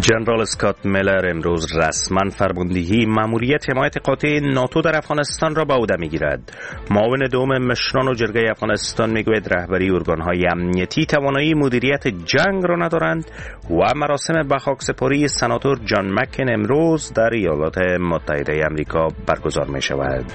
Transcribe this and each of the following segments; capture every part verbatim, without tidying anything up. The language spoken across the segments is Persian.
جنرال اسکات میلر امروز رسما فرماندهی ماموریت حمایت قاطع ناتو در افغانستان را به عهده میگیرد. معاون دوم مشران و جرگه افغانستان میگوید رهبری ارگانهای امنیتی توانایی مدیریت جنگ را ندارند و مراسم به خاکسپاری سناتور جان مکین امروز در ایالات متحده آمریکا برگزار می شود.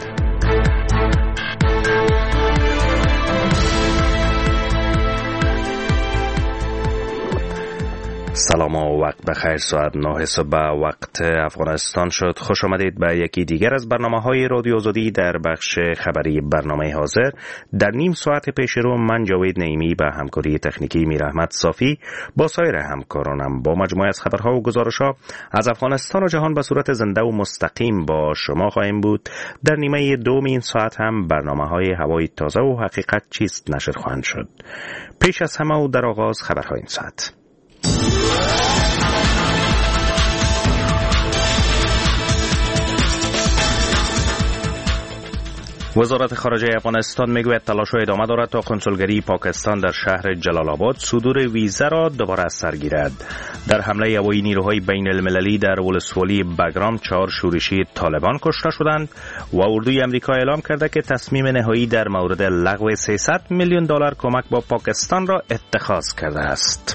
سلام و وقت بخیر. ساعت نه صبح وقت افغانستان شد. خوش آمدید به یکی دیگر از برنامه‌های رادیو آزادی در بخش خبری برنامه حاضر. در نیم ساعت پیش رو من جاوید نعیمی به همکاری تکنیکی میر احمد صافی با سایر همکارانم با مجموعه از خبرها و گزارش‌ها از افغانستان و جهان به صورت زنده و مستقیم با شما خواهیم بود. در نیمه دوم این ساعت هم برنامه‌های هوای تازه و حقیقت چیست نشر خواهند شد. پیش از همه و در آغاز خبرهای این ساعت. وزارت خارجه افغانستان میگوید تلاش‌ها ادامه دارد تا کنسولگری پاکستان در شهر جلال آباد صدور ویزا را دوباره از سر گیرد. در حمله هوایی نیروهای بین المللی در ولسوالی بگرام چهار شورشی طالبان کشته شدند و اردوی آمریکا اعلام کرده که تصمیم نهایی در مورد لغو سیصد میلیون دلار کمک با پاکستان را اتخاذ کرده است.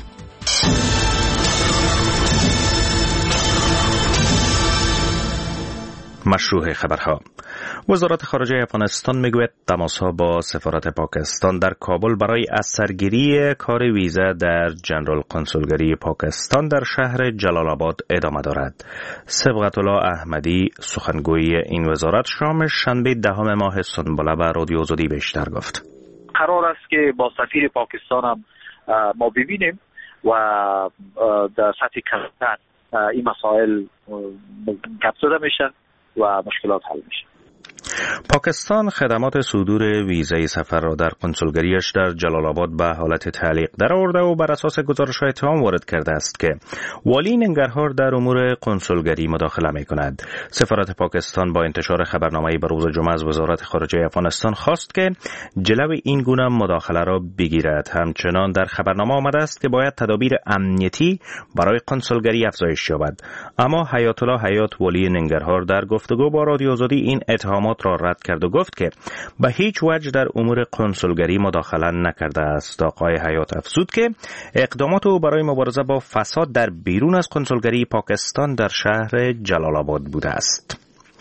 مشروع خبرها. وزارت خارجه افغانستان میگوید تماس‌ها با سفارت پاکستان در کابل برای از سرگیری کار ویزا در جنرال کنسولگری پاکستان در شهر جلال آباد ادامه دارد. صبغت الله احمدی سخنگوی این وزارت شام شنبه دهم ماه سنبله به رادیو آزادی بیشتر گفت. قرار است که با سفیر پاکستان هم ما ببینیم و در سطح کلان این مسائل گپ زده میشه و مشکلات حل میشه. پاکستان خدمات صدور ویزای سفر را در کنسولگریش در جلال آباد به حالت تعلیق درآورده و بر اساس گزارش‌های اتهام وارد کرده است که والی ننگرهار در امور کنسولگری مداخله می‌کند. سفارت پاکستان با انتشار خبرنامه‌ای به روز جمعه از وزارت خارجه افغانستان خواست که جلوی این گونه مداخله را بگیرد. همچنان در خبرنامه آمده است که باید تدابیر امنیتی برای کنسولگری افزایش یابد. اما حیات الله حیات والی ننگرهار در گفتگو با رادیو آزادی این اتهامات را رد کرد و گفت که به هیچ وجه در امور کنسولگری مداخله نکرده است. آقای حیات افزود که اقدامات او برای مبارزه با فساد در بیرون از کنسولگری پاکستان در شهر جلال آباد بوده است.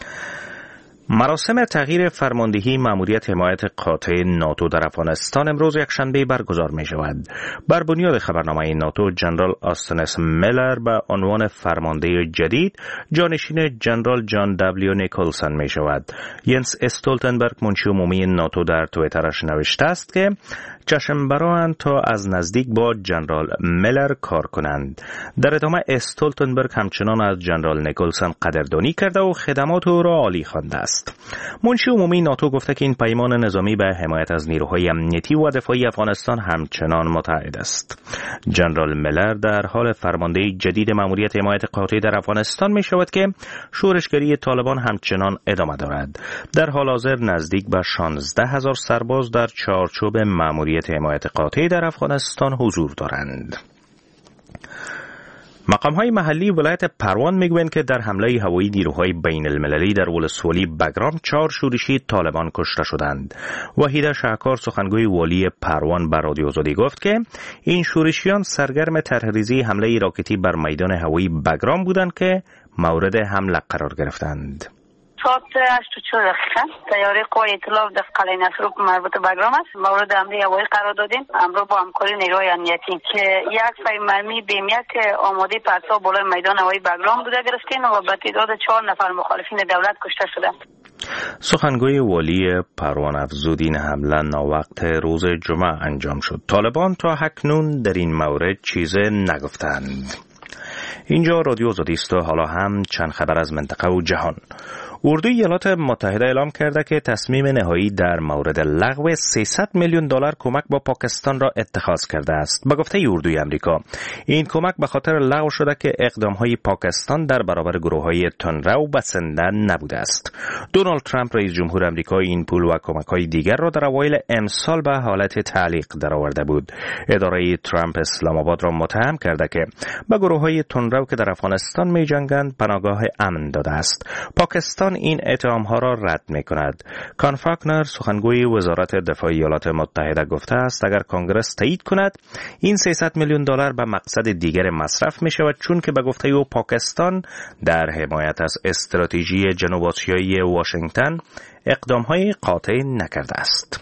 مراسم تغییر فرماندهی ماموریت حمایت قاطع ناتو در افغانستان امروز یکشنبه برگزار می شود. بر بنیاد خبرنامه ناتو جنرال آستنس میلر به عنوان فرمانده جدید جانشین جنرال جان دبلیو نیکلسن می شود. ینس استولتنبرگ منشی عمومی ناتو در توییترش نوشته است که چشم براند تا از نزدیک با جنرال میلر کار کنند. در ادامه استولتنبرگ همچنان از جنرال نیکلسن قدردانی کرده و خدمات او را عالی خوانده است. منشی عمومی ناتو گفته که این پیمان نظامی به حمایت از نیروهای امنیتی و دفاعی افغانستان همچنان متعهد است. جنرال میلر در حال فرماندهی جدید ماموریت حمایت قاطع در افغانستان می شود که شورشگری طالبان همچنان ادامه دارد. در حال حاضر نزدیک به شانزده هزار سرباز در چارچوب ماموریت حمایت قاطع در افغانستان حضور دارند. مقام‌های محلی ولایت پروان میگویند که در حمله هوایی نیروهای بین المللی در ولسوالی بگرام چهار شورشی طالبان کشته شدند. وحیده شهکار سخنگوی والی پروان به رادیو آزادی گفت که این شورشیان سرگرم طرحریزی حمله راکتی بر میدان هوایی بگرام بودند که مورد حمله قرار گرفتند. ساعت هشت و چهار دقیقه تیاره قوای اطلاع در قلعه نصرو مربوط به بگرام است مورد حمله هوایی قرار دادیم همراه با همکاری نیروهای امنیتی که یک فای مرمی بیم یک آماده پرتاب بالای میدان هوایی بگرام بوده گرفتیم و به تعداد چهار نفر مخالفین دولت کشته شدند. سخنگوی والی پروان افزود این حمله ناوقت روز جمعه انجام شد. طالبان تا اکنون در این مورد چیز نگفتند. اینجا رادیو آزادی است و حالا هم چند خبر از منطقه و جهان. اردوی ایالات متحده اعلام کرده که تصمیم نهایی در مورد لغو سیصد میلیون دلار کمک با پاکستان را اتخاذ کرده است. به گفته اردوی آمریکا، این کمک به خاطر لغو شده که اقدام‌های پاکستان در برابر گروه‌های تندرو بسنده نبوده است. دونالد ترامپ رئیس جمهور آمریکا این پول و کمک‌های دیگر را در اوایل امسال به حالت تعلیق درآورده بود. اداره ترامپ اسلام آباد را متهم کرده که به گروه‌های تندرو که در افغانستان می‌جنگند پناهگاه امن داده است. پاکستان این اتهام‌ها را رد می‌کند. کان فاکنر سخنگوی وزارت دفاع ایالات متحده گفته است اگر کنگرس تایید کند این سیصد میلیون دلار به مقصد دیگر مصرف می‌شود، چون که به گفته او پاکستان در حمایت از استراتژی جنوب آسیایی واشنگتن اقدام‌های قاطع نکرده است.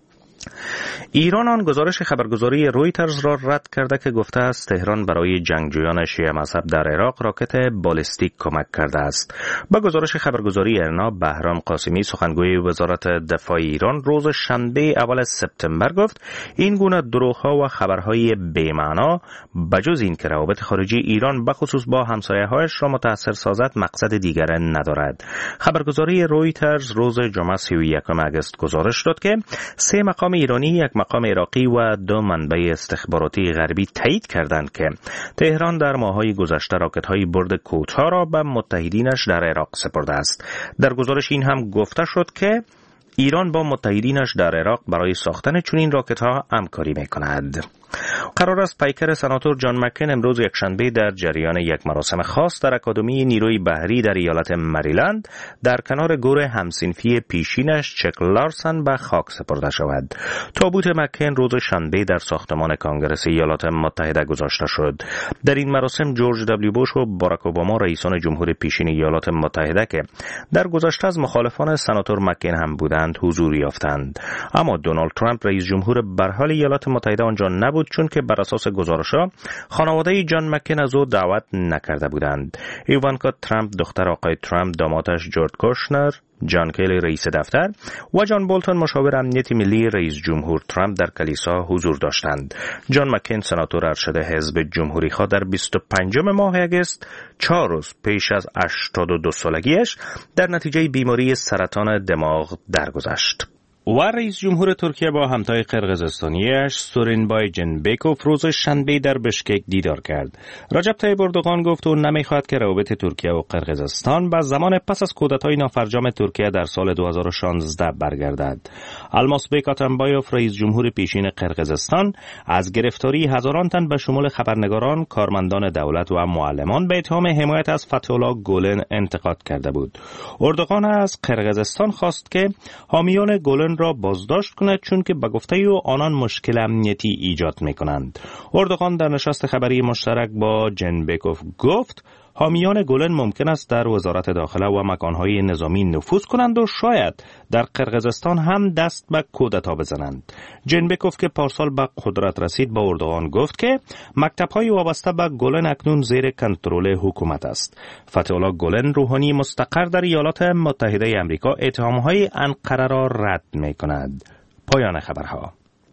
ایران آن گزارش خبرگزاری رویترز را رد کرده که گفته است تهران برای جنگجویان شیعه مذهب در عراق راکت بالستیک کمک کرده است. با گزارش خبرگزاری ارنا، بهرام قاسمی سخنگوی وزارت دفاع ایران روز شنبه اول سپتامبر گفت این گونه دروغ‌ها و خبرهای بی‌معنا بجز این که روابط خارجی ایران بخصوص با همسایه‌هایش را متأثر سازد مقصد دیگر ندارد. خبرگزاری رویترز روز جمعه سی و یکم اگست گزارش داد که سه مقام ایرانی، یک مقام عراقی و دو منبع استخباراتی غربی تایید کردند که تهران در ماه‌های گذشته راکت‌های برد کوتاه را به متحدینش در عراق سپرده است. در گزارش این هم گفته شد که ایران با متحدینش در عراق برای ساختن چنین راکت‌ها همکاری می‌کند. قرار است پیکر سناتور جان مکین امروز یکشنبه در جریان یک مراسم خاص در اکادمی نیروی بحری در ایالت مریلند در کنار گور همسنفی پیشینش چک لارسن به خاک سپرده شود. تابوت مکین روز شنبه در ساختمان کانگرس ایالات متحده گذاشته شد. در این مراسم جورج دبلیو بوش و باراک اوباما رئیسان جمهور پیشین ایالات متحده که در گذشته از مخالفان سناتور مکین هم بودند حضور یافتند. اما دونالد ترامپ رئیس جمهور برحال ایالات متحده آنجا نبود، چون که بر اساس گزارش‌ها خانواده جان مکین از او دعوت نکرده بودند. ایوانکا ترامپ دختر آقای ترامپ، دامادش جورج کوشنر، جان کیلی رئیس دفتر و جان بولتون مشاور امنیت ملی رئیس جمهور ترامپ در کلیسا حضور داشتند. جان مکین سناتور ارشد حزب جمهوری خواه در بیست و پنجم ماه اگست چهار روز پیش از هشتاد و دو سالگیش در نتیجه بیماری سرطان دماغ درگذشت. و رئیس جمهور ترکیه با همتای قرقیزستانیش سورینبای جنبکوف روز شنبه در بشکک دیدار کرد. رجب طیب اردوغان گفت او نمیخواهد که روابط ترکیه و قرقیزستان با زمان پس از کودتای نافرجام ترکیه در سال دو هزار و شانزده برگردد. الماسبک آتامبایوف رئیس جمهور پیشین قرقیزستان از گرفتاری هزاران تن به شمول خبرنگاران، کارمندان دولت و معلمان به اتهام حمایت از فتح الله گولن انتقاد کرده بود. اردوغان از قرقیزستان خواست که حامیان گولن را بازداشت کند، چون که به گفته او آنان مشکل امنیتی ایجاد می‌کنند. اردوغان در نشست خبری مشترک با جنبکوف گفت حامیان گولن ممکن است در وزارت داخله و مکانهای نظامی نفوذ کنند و شاید در قرقیزستان هم دست به کودتا بزنند. جنبکوف که پارسال به قدرت رسید با اردوغان گفت که مکتب‌های وابسته به گولن اکنون زیر کنترل حکومت است. فتح الله گولن روحانی مستقر در ایالات متحده آمریکا اتهام‌های انقره را رد می‌کند. پایان خبرها.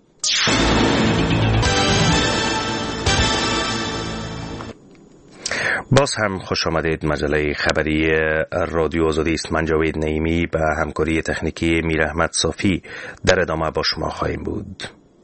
باز هم خوش آمدید. مجله خبری رادیو آزادی است. من جاوید نعیمی به همکاری تکنیکی میر احمد صافی در ادامه با شما خواهیم بود.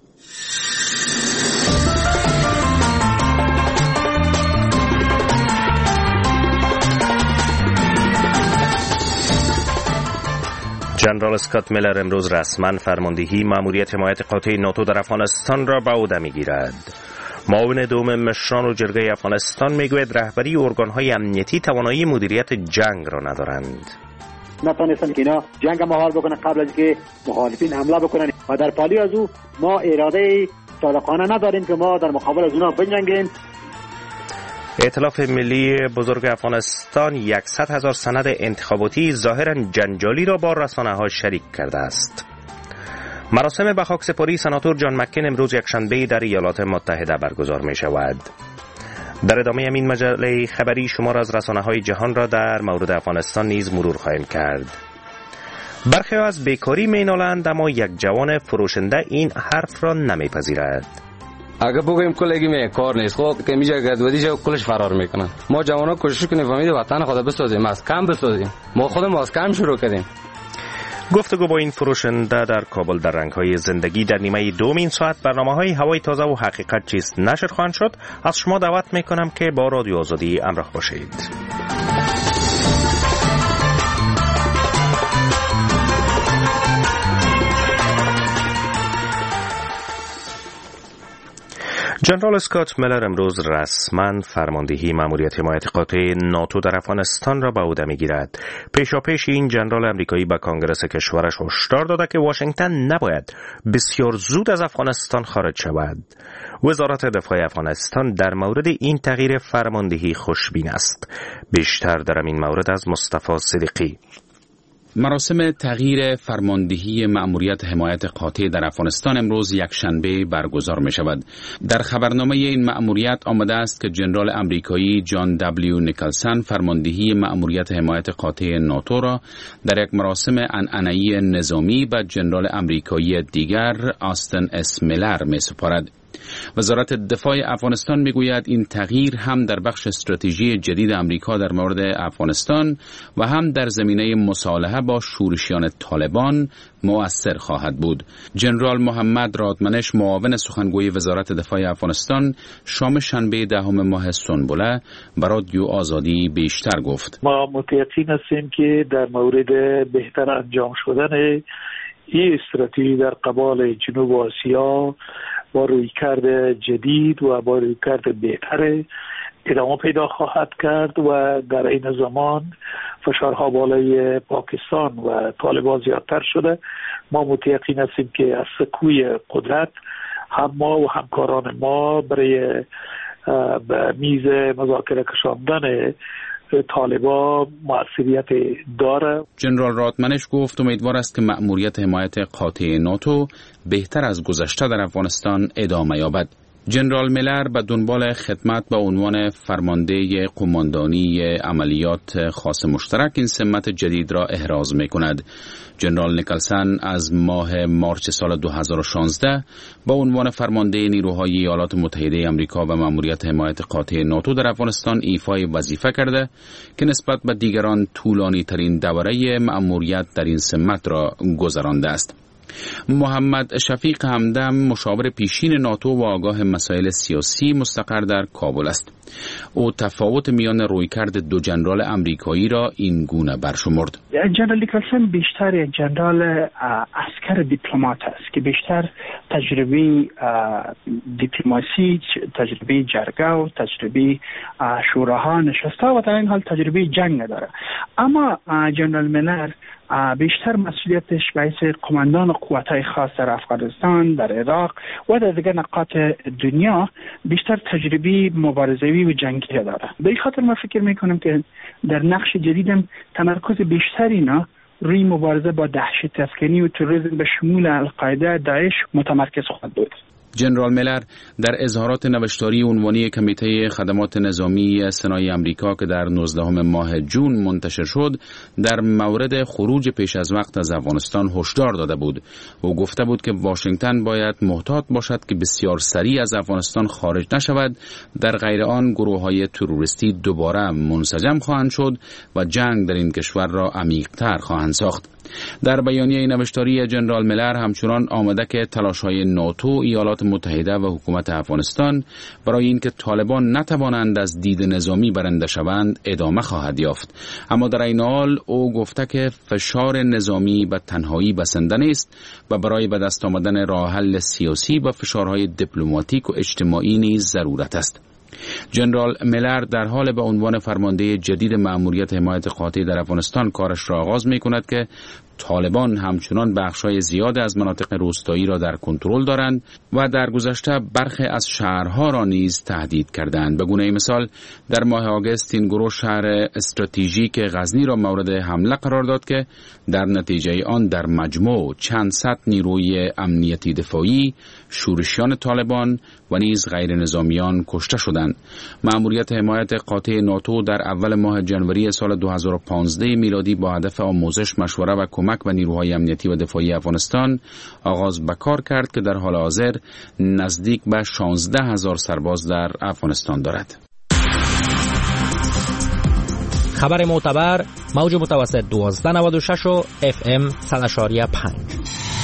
جنرال اسکات میلر امروز رسما فرماندهی مأموریت حمایت قاطع ناتو در افغانستان را به عهده میگیرد. معاون دوم مشران و جرگه افغانستان میگوید رهبری ارگان‌های امنیتی توانایی مدیریت جنگ را ندارند. نتونستن که اینا جنگ مهار بکنن قبل از که مخالفین حمله بکنن و در پالی از او ما اراده صادقانه نداریم که ما در مقابل از اونا بجنگیم. ائتلاف ملی بزرگ افغانستان صد هزار سند انتخاباتی ظاهراً جنجالی را با رسانه‌ها شریک کرده است. مراسم به خاکسپاری سناتور جان مکین امروز یکشنبه در ایالات متحده برگزار می شود. در ادامه این مجله خبری شمار از رسانه‌های جهان را در مورد افغانستان نیز مرور خواهیم کرد. برخی از بیکاری می نالند، اما یک جوان فروشنده این حرف را نمی پذیرد. اگه بگویم کلگی می کار نیست، خب که میجا گدودی جا کلش فرار میکنن. ما جوانا کوشش کنیم فهمید وطن خود بسازیم، از کم بسازیم. ما خودمون از کم شروع کردیم. گفتگو با این فروشنده در کابل در رنگ‌های زندگی در نیمه دوم این ساعت برنامه‌های هوای تازه و حقیقت چیست نشر خواهند شد. از شما دعوت میکنم که با رادیو آزادی همراه باشید. جنرال اسکات میلر امروز رسما فرماندهی مأموریت حمایت قاطع ناتو در افغانستان را به عهده میگیرد. پیشاپیش این جنرال امریکایی به کانگرس کشورش هشدار داده که واشنگتن نباید بسیار زود از افغانستان خارج شود. وزارت دفاع افغانستان در مورد این تغییر فرماندهی خوشبین است. بیشتر در این مورد از مصطفی صدیقی. مراسم تغییر فرماندهی مأموریت حمایت قاطع در افغانستان امروز یکشنبه برگزار می شود. در خبرنامه این مأموریت آمده است که جنرال امریکایی جان دبلیو نیکلسن فرماندهی مأموریت حمایت قاطع ناتو را در یک مراسم عنعنه‌ای نظامی به جنرال امریکایی دیگر آستن اس میلر می سپارد. وزارت دفاع افغانستان میگوید این تغییر هم در بخش استراتژی جدید امریکا در مورد افغانستان و هم در زمینه مصالحه با شورشیان طالبان مؤثر خواهد بود. جنرال محمد رادمنش معاون سخنگوی وزارت دفاع افغانستان شام شنبه دهم ماه سنبله به رادیو آزادی بیشتر گفت. ما متأکد هستیم که در مورد بهتر انجام شدن این استراتژی در قبال جنوب آسیا با رویکرد جدید و با رویکرد بهتر ادامه پیدا خواهد کرد و در این زمان فشارها بالای پاکستان و طالبان زیادتر شده. ما متأکد هستیم که از سکوی قدرت هم ما و همکاران ما برای به میز مذاکره کشاندن طالبان موثریت داره. جنرال رادمنش گفت امیدوار است که مأموریت حمایت قاطع ناتو بهتر از گذشته در افغانستان ادامه یابد. جنرال میلر به دنبال خدمت به عنوان فرمانده قماندانی عملیات خاص مشترک این سمت جدید را احراز می کند. جنرال نیکلسن از ماه مارچ سال دو هزار و شانزده با عنوان فرمانده نیروهای ایالات متحده آمریکا و مأموریت حمایت قاطع ناتو در افغانستان ایفای وظیفه کرده که نسبت به دیگران طولانی ترین دوره مأموریت در این سمت را گذرانده است. محمد شفیق همدم مشاور پیشین ناتو و آگاه مسائل سیاسی مستقر در کابل است. او تفاوت میان رویکرد دو جنرال امریکایی را این گونه برشمرد. جنرال نیکلسن بیشتر یک جنرال عسکر دیپلمات است که بیشتر تجربه دیپلماسی، تجربه جرگه و تجربه شوراها نشسته و در این حال تجربه جنگ نداره. اما جنرال میلر بیشتر مسئولیتش باعث قماندان قوت‌های خاص در افغانستان، در عراق و در دیگر نقاط دنیا بیشتر تجربه مبارزه‌ای و جنگی داره. به این خاطر ما فکر میکنم که در نقش جدیدم تمرکز بیشتری نه روی مبارزه با دهشت افکنی و تروریسم به شمول القاعده، داعش متمرکز خواهد بود. جنرال میلر در اظهارات نوشتاری عنوانی کمیته خدمات نظامی سنای آمریکا که در نوزدهم ماه جون منتشر شد در مورد خروج پیش از وقت از افغانستان هشدار داده بود. او گفته بود که واشنگتن باید محتاط باشد که بسیار سریع از افغانستان خارج نشود، در غیر آن گروه‌های تروریستی دوباره منسجم خواهند شد و جنگ در این کشور را عمیق‌تر خواهند ساخت. در بیانیه نوشتاری جنرال میلر همچنان آمده که تلاش‌های ناتو، ایالات متحده و حکومت افغانستان برای اینکه طالبان نتوانند از دید نظامی برنده شوند ادامه خواهد یافت. اما در این حال او گفته که فشار نظامی به تنهایی بسنده نیست و برای به دست آمدن راه حل سیاسی و فشارهای دیپلماتیک و اجتماعی نیز ضرورت است. جنرال میلر در حال به عنوان فرمانده جدید مأموریت حمایت قاطع در افغانستان کارش را آغاز می کند که طالبان همچنان بخش‌های زیاد از مناطق روستایی را در کنترل دارند و در گذشته برخی از شهرها را نیز تهدید کردند. به گونه مثال در ماه آگوست این گروه شهر استراتژیک غزنی را مورد حمله قرار داد که در نتیجه آن در مجموع چند صد نیروی امنیتی دفاعی، شورشیان طالبان و نیز غیر نظامیان کشته شدند. مأموریت حمایت قاطع ناتو در اول ماه ژانویه سال دو هزار و پانزده میلادی با هدف آموزش، مشوره و کمک کمک به نیروهای امنیتی و دفاعی افغانستان آغاز به کار کرد که در حال حاضر نزدیک به شانزده هزار سرباز در افغانستان دارد. خبر معتبر موج متوسط دوازده نود و شش و اف ام صد و پنج.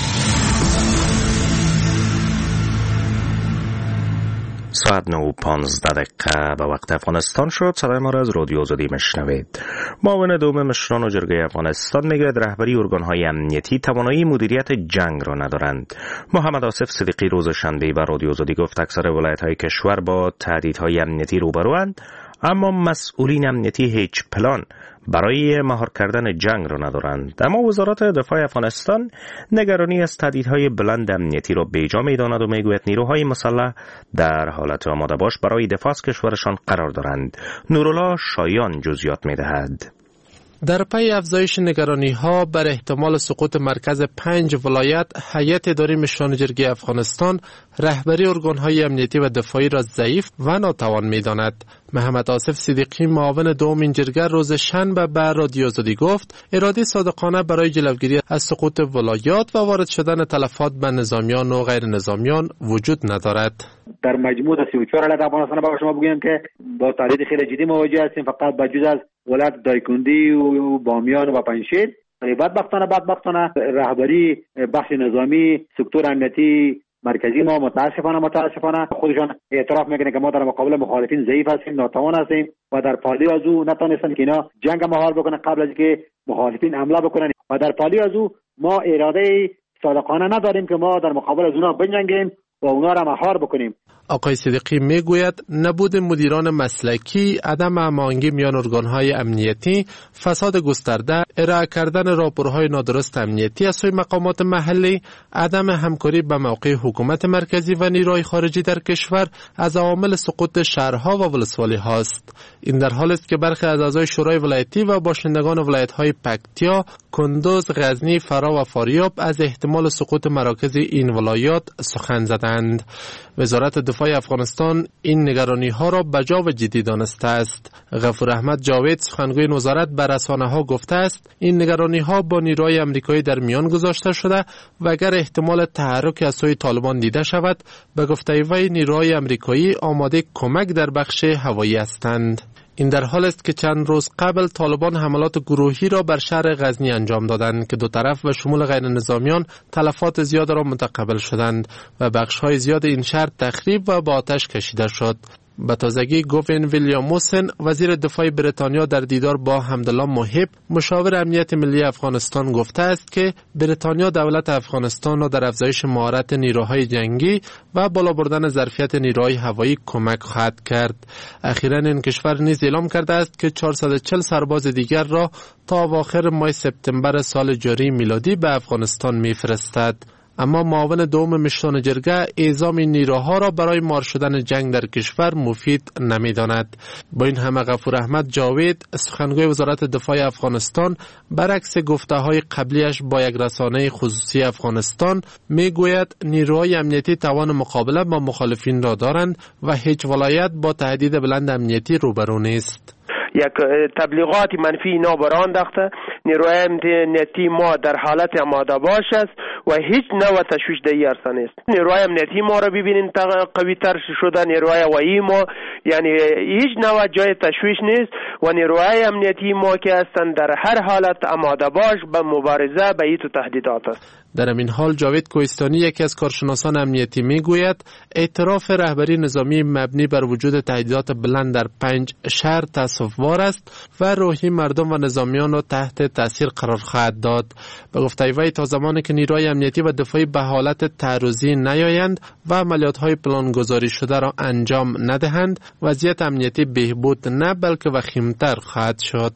ساعت نه و پانزده دقیقه به وقت افغانستان شد. صدای ما را از رادیو آزادی مشنوید. معاون دوم مشران و جرگه افغانستان میگوید رهبری ارگانهای امنیتی توانایی مدیریت جنگ را ندارند. محمد آصف صدیقی روز شنبه به رادیو آزادی گفت اکثر ولایت‌های کشور با تهدیدهای امنیتی روبروند، اما مسئولین امنیتی هیچ پلان برای مهار کردن جنگ را ندارند. اما وزارت دفاع افغانستان نگرانی از تهدیدهای بلند امنیتی را بیجا می‌داند و میگوید نیروهای مسلح در حالت آماده باش برای دفاع از کشورشان قرار دارند. نورالله شایان جزئیات می‌دهد. در پی افزایش نگرانی‌ها بر احتمال سقوط مرکز پنج ولایت، هیئت اداری مشران جرگه افغانستان رهبری ارگان‌های امنیتی و دفاعی را ضعیف و ناتوان می‌داند. محمد آصف صدیقی معاون دوم این جرگه روز شنبه به رادیو آزادی گفت اراده صادقانه برای جلوگیری از سقوط ولایات و وارد شدن تلفات به نظامیان و غیر نظامیان وجود ندارد. در مجموع سی و چهار ولایت افغانستان با شما بگویم که با تهدید خیلی جدی مواجه هستیم، فقط بجز از ولایت دایکندی و بامیان و پنجشیر. بدبختانه بدبختانه رهبری بخش نظامی سکتور امنیتی مرکزی ما متاسفانه متاسفانه خودشان اعتراف میکنه که ما در مقابل مخالفین ضعیف هستیم، ناتوان هستیم و در پالی از او نتونستن که اینا جنگ مهار بکنن قبل از که مخالفین حمله بکنن و در پالی از او ما اراده صادقانه نداریم که ما در مقابل از اونا بجنگیم و اونا را مهار بکنیم. آقای صدیقی میگوید نبود مدیران مسلکی، عدم هماهنگی میان ارگان‌های امنیتی، فساد گسترده، ارائه کردن راپورهای نادرست امنیتی از سوی مقامات محلی، عدم همکاری به موقع حکومت مرکزی و نیروهای خارجی در کشور از عوامل سقوط شهرها و ولسوالی‌ها است. این در حالی است که برخی از اعضای شورای ولایتی و باشندگان ولایت‌های پکتیا، کندوز، غزنی، فرا و فاریاب از احتمال سقوط مراکز این ولایات سخن زدند. وزارت دفاع افغانستان این نگرانی ها را بجا و جدی دانسته است. غفور احمد جاوید سخنگوی وزارت به رسانه ها گفته است این نگرانی ها با نیروهای آمریکایی در میان گذاشته شده و اگر احتمال تحرک از سوی طالبان دیده شود به گفته وی نیروهای آمریکایی آماده کمک در بخش هوایی هستند. این در حال است که چند روز قبل طالبان حملات گروهی را بر شهر غزنی انجام دادند که دو طرف و شمول غیر نظامیان تلفات زیاد را متقبل شدند و بخش‌های زیاد این شهر تخریب و با آتش کشیده شد. به تازگی گوین ویلیاموسن وزیر دفاع بریتانیا در دیدار با حمدالله محب مشاور امنیت ملی افغانستان گفته است که بریتانیا دولت افغانستان را در افزایش مهارت نیروهای جنگی و بالا بردن ظرفیت نیروهای هوایی کمک خواهد کرد. اخیراً این کشور نیز اعلام کرده است که چهارصد و چهل سرباز دیگر را تا اواخر ماه سپتامبر سال جاری میلادی به افغانستان میفرستد. اما معاون دوم مشران جرگه اعزام این نیروها را برای مار شدن جنگ در کشور مفید نمی‌داند. با این همه غفور احمد جاوید سخنگوی وزارت دفاع افغانستان برعکس گفته‌های قبلیش با یک رسانه خصوصی افغانستان میگوید نیروهای امنیتی توان مقابله با مخالفین را دارند و هیچ ولایت با تهدید بلند امنیتی روبرو نیست. یک تبلیغات منفی اینا برآن انداخته. نیروی امنیتی ما در حالت آماده باش است و هیچ نوع تشویش در این عرصه نیست. نیروی امنیتی ما را ببینید قوی تر شده، نیروی هوایی ما یعنی هیچ نوع جای تشویش نیست و نیروی امنیتی ما که هستند در هر حالت آماده باش به مبارزه به این تهدیدات است. در این حال جاوید کوهستانی یکی از کارشناسان امنیتی میگوید اعتراف رهبری نظامی مبنی بر وجود تهدیدات بلند در پنج شهر تأسف‌بار است و روحی مردم و نظامیان را تحت تاثیر قرار خواهد داد. به گفته وی تا زمانی که نیروهای امنیتی و دفاعی به حالت تعرضی نیایند و عملیات‌های پلانگذاری شده را انجام ندهند وضعیت امنیتی بهبود نه بلکه وخیم‌تر خواهد شد.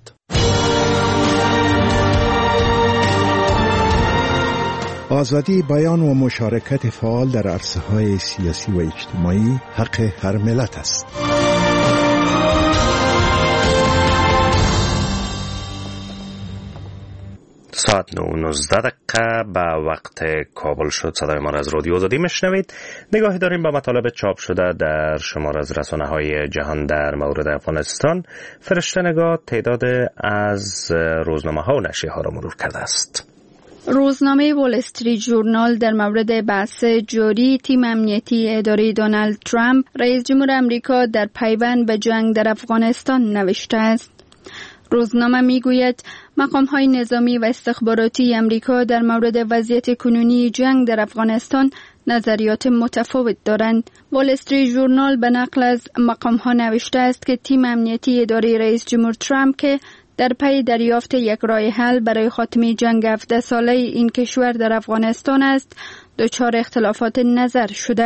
آزادی بیان و مشارکت فعال در عرصه‌های سیاسی و اجتماعی حق هر ملت است. ساعت نه و نوزده دقیقه به وقت کابل شد. صدای ما را از رادیو آزادی میشنوید. نگاهی داریم به مطالب چاپ شده در شمار از رسانه‌های جهان در مورد افغانستان. فرشته نگاه تعداد از روزنامه‌ها و نشریه‌ها را مرور کرده است. روزنامه وال استریت ژورنال در مورد بحث جاری تیم امنیتی اداره دونالد ترامپ رئیس جمهور امریکا در پیوند به جنگ در افغانستان نوشته است. روزنامه میگوید مقام‌های نظامی و استخباراتی امریکا در مورد وضعیت کنونی جنگ در افغانستان نظریات متفاوت دارند. وال استریت ژورنال به نقل از مقام‌ها نوشته است که تیم امنیتی اداره رئیس جمهور ترامپ که در پی دریافت یک راه حل برای خاتمه جنگ هفده ساله این کشور در افغانستان است، دچار اختلافات نظر شده.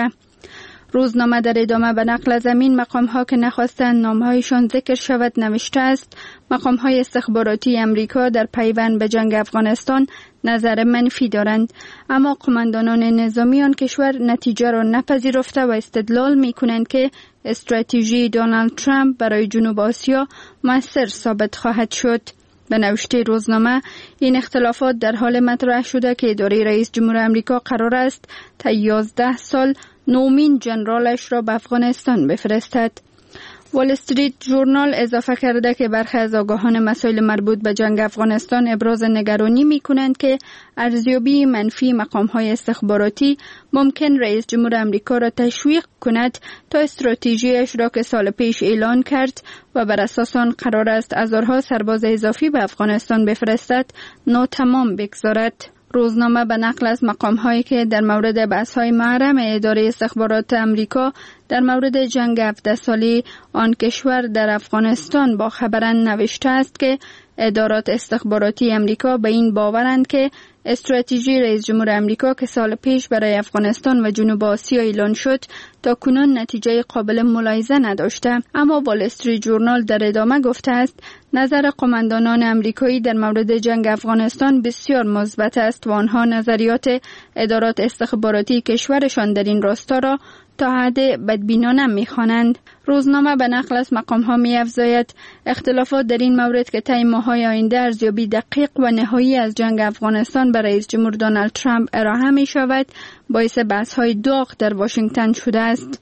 روزنامه در ادامه به نقل از همین مقام‌ها که نخواستند نامه‌هایشان ذکر شود نوشته است مقام‌های استخباراتی امریکا در پیوند به جنگ افغانستان نظر منفی دارند، اما قماندانان نظامی آن کشور نتیجه را نپذیرفته و استدلال می‌کنند که استراتژی دونالد ترامپ برای جنوب آسیا مؤثر ثابت خواهد شد. به نوشته روزنامه این اختلافات در حال مطرح شده که اداره رئیس جمهور امریکا قرار است تا یازده سال نومین جنرالش را به افغانستان بفرستد. وال استریت ژورنال اضافه کرده که برخی از آگاهان مسائل مربوط به جنگ افغانستان ابراز نگرانی می کنند که ارزیابی منفی مقام‌های استخباراتی ممکن رئیس جمهور امریکا را تشویق کند تا استراتژیش را که سال پیش اعلان کرد و بر اساس آن قرار است هزارها سرباز اضافی به افغانستان بفرستد ناتمام بگذارد. روزنامه به نقل از مقام‌هایی که در مورد بحث‌های محرم اداره استخبارات امریکا در مورد جنگ هفده ساله آن کشور در افغانستان با خبران نوشته است که ادارات استخباراتی امریکا به این باورند که استراتژی رئیس جمهور امریکا که سال پیش برای افغانستان و جنوب آسیا اعلان شد تا کنون نتیجه قابل ملاحظه نداشته. اما وال استریت ژورنال در ادامه گفته است نظر قماندانان امریکایی در مورد جنگ افغانستان بسیار مثبت است و آنها نظریات ادارات استخباراتی کشورشان در این راستا را تا حد بدبینانه می‌خوانند. روزنامه به نقل از مقام‌ها می‌افزاید اختلافات در این مورد که طی ماه‌های آینده ارزیابی دقیق و نهایی از جنگ افغانستان برای رئیس جمهور دونالد ترامپ ارائه می‌شود باعث بحث‌های داغ در واشنگتن شده است.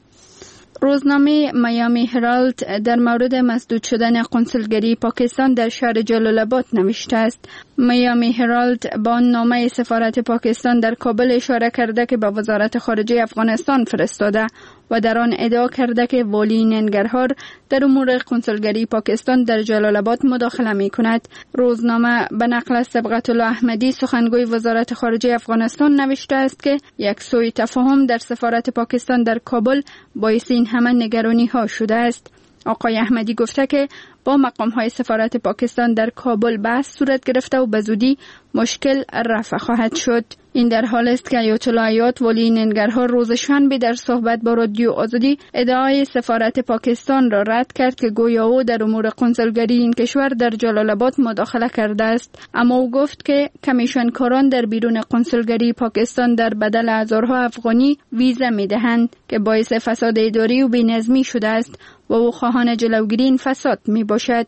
روزنامه میامی هرالد در مورد مسدود شدن قنصلگری پاکستان در شهر جلال آباد نوشته است. میامی هرالد با نامه سفارت پاکستان در کابل اشاره کرده که به وزارت خارجه افغانستان فرستاده و در آن ادعا کرده که والی ننگرهار در امور قنصلگری پاکستان در جلال آباد مداخله می کند. روزنامه به نقل از صبغت الله احمدی سخنگوی وزارت خارجه افغانستان نوشته است که یک سوء تفاهم در سفارت پاکستان در کابل باعث این همه نگرانی ها شده است. آقای احمدی گفته که با مقام های سفارت پاکستان در کابل بحث صورت گرفته و بزودی مشکل رفع خواهد شد. این در حال است که آیت الله حیات ولی ننگرهار روز شنبه در صحبت با رادیو آزادی ادعای سفارت پاکستان را رد کرد که گویا او در امور قنصلگری این کشور در جلال آباد مداخله کرده است، اما او گفت که کمیشنکاران در بیرون قنصلگری پاکستان در بدل هزارها افغانی ویزا می‌دهند که باعث فساد اداری و بی‌نظمی شده است و او خواهان جلوگیری این فساد میباشد.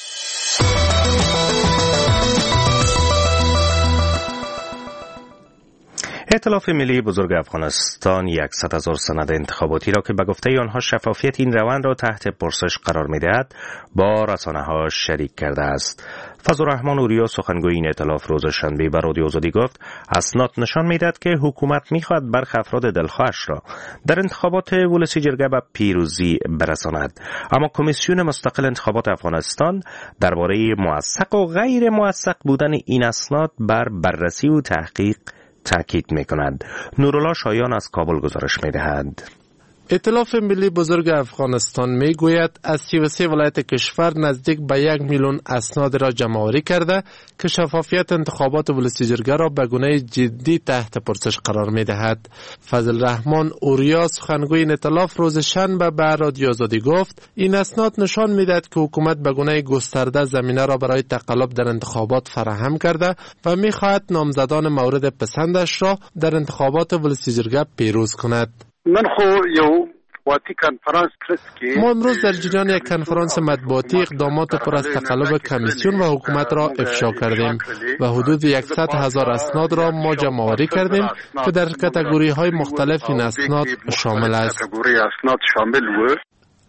ائتلاف ملی بزرگ افغانستان صد هزار سند انتخاباتی را که به گفته آنها شفافیت این روند را تحت پرسش قرار می‌دهد با رسانه‌ها شریک کرده است. فضلالرحمن اوریا سخنگوی این ائتلاف روز شنبه به رادیو آزادی گفت اسناد نشان می‌دهد که حکومت می‌خواهد برخی افراد دلخواهش را در انتخابات ولسی جرگه به پیروزی برساند، اما کمیسیون مستقل انتخابات افغانستان درباره موثق و غیر موثق بودن این اسناد بر بررسی و تحقیق تاکید می‌کند. نورالله شایان از کابل گزارش می‌دهد. ائتلاف ملی بزرگ افغانستان میگوید از سی و سه ولایت کشور نزدیک به یک میلیون اسناد را جمع‌آوری کرده که شفافیت انتخابات ولسی جرگه را به گونه جدی تحت پرسش قرار می‌دهد. فضلالرحمن اوریا سخنگوی این ائتلاف روز شنبه به رادیو آزادی گفت این اسناد نشان می‌دهد که حکومت به گونه گسترده زمینه را برای تقلب در انتخابات فراهم کرده و می‌خواهد نامزدان مورد پسندش را در انتخابات ولسی جرگه پیروز کند. من خو یو واتی کنفرانس کرد که ما امروز در جریان یک کنفرانس مطبوعاتی اقدامات پر از تقلب کمیسیون و حکومت را افشا کردیم و حدود صد هزار اسناد را ما جمع‌آوری کردیم که در کاتگوری های مختلف این اسناد شامل است.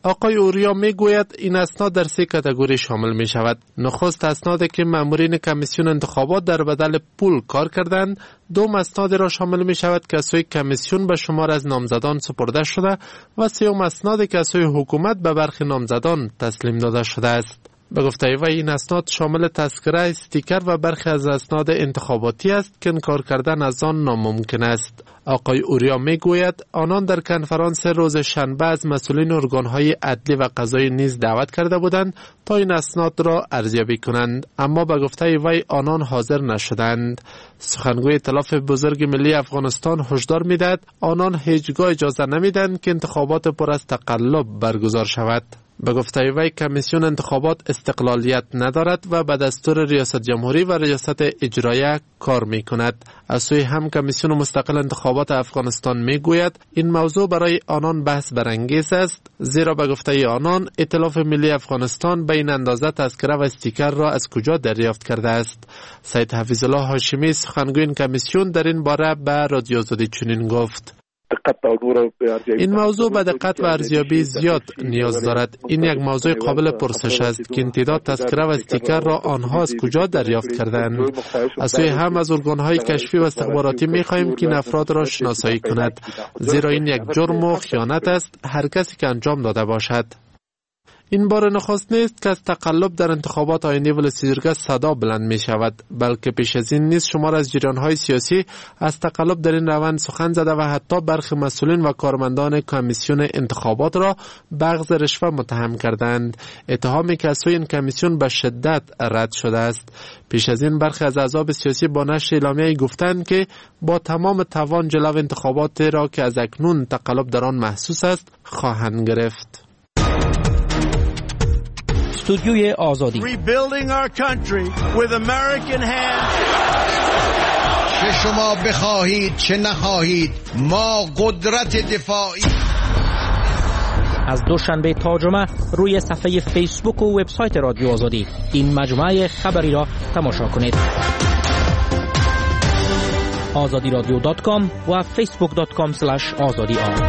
آقای اوریا می گوید این اسناد در سه کاتگوری شامل می شود. نخست اسنادی که مامورین کمیسیون انتخابات در بدل پول کار کردند، دوم اسنادی را شامل می شود که از سوی کمیسیون به شمار از نامزدان سپرده شده و سوم اسنادی که از سوی حکومت به برخی نامزدان تسلیم داده شده است. به گفته وی این اسناد شامل تذکره، استیکر و برخی از اسناد انتخاباتی است که انکار کردن از آن ناممکن است. آقای اوریا می گوید آنان در کنفرانس روز شنبه از مسئولین ارگانهای عدلی و قضایی نیز دعوت کرده بودند تا این اسناد را ارزیابی کنند، اما به گفته وی آنان حاضر نشدند. سخنگوی ائتلاف بزرگ ملی افغانستان هشدار می‌دهد آنان هیچگاه اجازه نمیدهند که انتخابات پر از تقلب برگزار شود. به گفته وی کمیسیون انتخابات استقلالیت ندارد و به دستور ریاست جمهوری و ریاست اجرایه کار می کند. از سوی هم کمیسیون مستقل انتخابات افغانستان می گوید این موضوع برای آنان بحث برانگیز است، زیرا به گفته آنان ائتلاف ملی افغانستان به این اندازه تذکره و استیکر را از کجا دریافت کرده است. سید حفیظ الله هاشمی سخنگوی این کمیسیون در این باره به رادیو آزادی چنین گفت: این موضوع به دقت و ارزیابی زیاد نیاز دارد. این یک موضوع قابل پرسش است که امتداد تذکره و استیکر را آنها از کجا دریافت کردند. از سوی هم از ارگان‌های کشفی و استخباراتی می‌خواهیم که این افراد را شناسایی کند، زیرا این یک جرم و خیانت است هر کسی که انجام داده باشد. این بار نخست نیست که از تقلب در انتخابات آینده ولسواجی صدا بلند می شود، بلکه پیش از این نیز شمار از جریان‌های سیاسی از تقلب در این روند سخن زده و حتی برخی مسئولین و کارمندان کمیسیون انتخابات را به اخذ رشوه متهم کردند، اتهامی که از سوی این کمیسیون به شدت رد شده است. پیش از این برخی از احزاب سیاسی با نشر اعلامیه‌ای گفتند که با تمام توان جلو انتخابات را که از اکنون تقلب در آن محسوس است خواهند گرفت. استودیوی آزادی. Rebuilding our country with American hands. چه شما بخواهید چه نخواهید ما قدرت دفاعی. از دوشنبه تا جمعه روی صفحه فیسبوک و وبسایت رادیو آزادی این مجموعه خبری را تماشا کنید. آزادی رادیو دات کام و فیسبوک دات کام اسلش آزادی آر.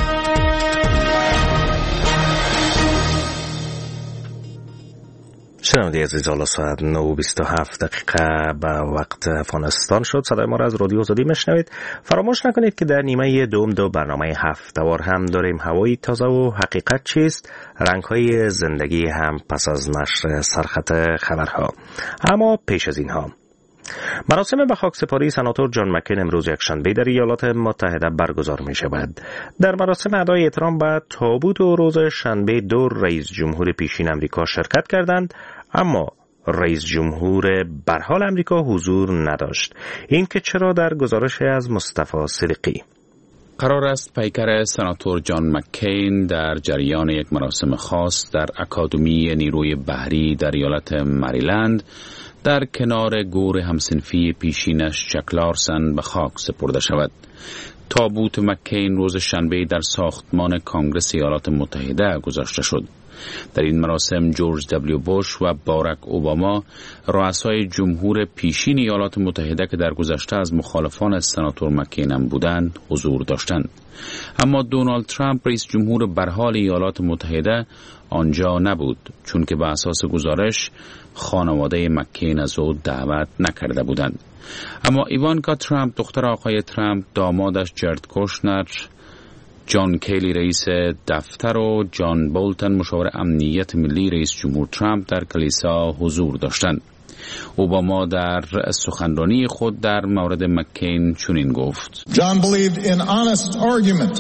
شنونده عزیز، حالا ساعت نه و بیست و هفت دقیقه به وقت افغانستان شد. صدای ما را از رادیو آزادی میشنوید. فراموش نکنید که در نیمه دوم دو برنامه هفته‌وار هم داریم. هوایی تازه و حقیقت چیست؟ رنگ‌های زندگی هم پس از نشر سرخط خبرها. اما پیش از اینها، مراسم به خاکسپاری سناتور جان مکین امروز یکشنبه در ایالات متحده برگزار می شود. در مراسم ادای احترام به تابوت و روز شنبه دو رئیس جمهور پیشین امریکا شرکت کردند، اما رئیس جمهور برحال امریکا حضور نداشت. این که چرا؟ در گزارش از مصطفی صدیقی. قرار است پیکر سناتور جان مکین در جریان یک مراسم خاص در اکادمی نیروی بحری در ایالت مریلند در کنار گور همسنفی پیشینش چک لارسن به خاک سپرده شود. تابوت مکین روز شنبه در ساختمان کانگرس ایالات متحده گذاشته شد. در این مراسم جورج دبلیو بوش و باراک اوباما، رؤسای جمهور پیشین ایالات متحده که در گذشته از مخالفان سناتور مکین بودند، حضور داشتند. اما دونالد ترامپ رئیس جمهور برحال ایالات متحده آنجا نبود، چون که به اساس گزارش خانواده مکین از او دعوت نکرده بودند. اما ایوانکا ترامپ دختر آقای ترامپ، دامادش جرد کوشنر، جان کیلی رئیس دفتر و جان بولتن مشاور امنیت ملی رئیس جمهور ترامپ در کلیسا حضور داشتند. اوباما در سخنرانی خود در مورد مکین چنین گفت: John believed in honest argument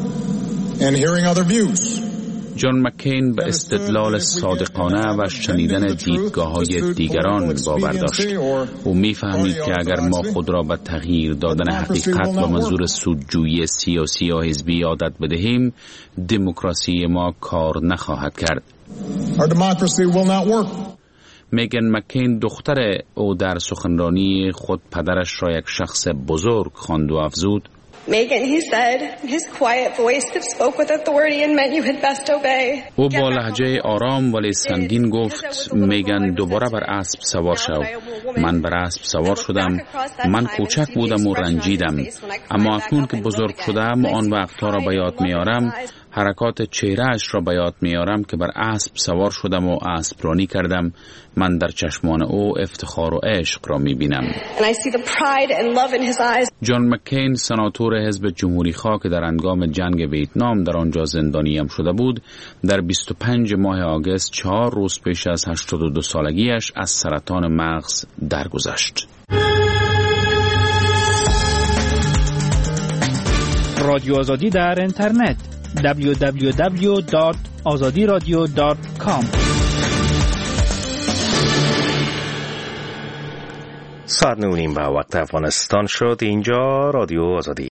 and hearing other views. جان مکین به استدلال صادقانه و شنیدن دیدگاه‌های دیگران باور داشت. او می‌فهمید که اگر ما خود را به تغییر دادن حقیقت و منظور سودجویی سیاسی یا حزبی عادت بدهیم، دموکراسی ما کار نخواهد کرد. میگن مکین دختر او در سخنرانی خود پدرش را یک شخص بزرگ خواند و افزود: Megan, he said, his quiet voice that spoke with authority and meant you had best obey. او با لهجه آرام ولی سنگین گفت: میگن دوباره بر اسب سوار شو. من بر اسب سوار شدم. من کوچک بودم و رنجیدم، اما اکنون که بزرگ شدم و آن وقتها را به یاد میارم، حرکات چهرهش را به یاد میارم که بر اسب سوار شدم و اسبرانی کردم. من در چشمان او افتخار و عشق را میبینم. جان مکین، سناتور حزب جمهوری خواه که در هنگام جنگ ویتنام در آنجا زندانیم شده بود، در بیست و پنج ماه آگوست چهار روز پیش از هشتاد و دو سالگیش از سرطان مغز درگذشت. رادیو آزادی در اینترنت دبلیو دبلیو دبلیو دات آزادی رادیو دات کام. ساعت نونیم به وقت افغانستان شد. اینجا رادیو آزادی.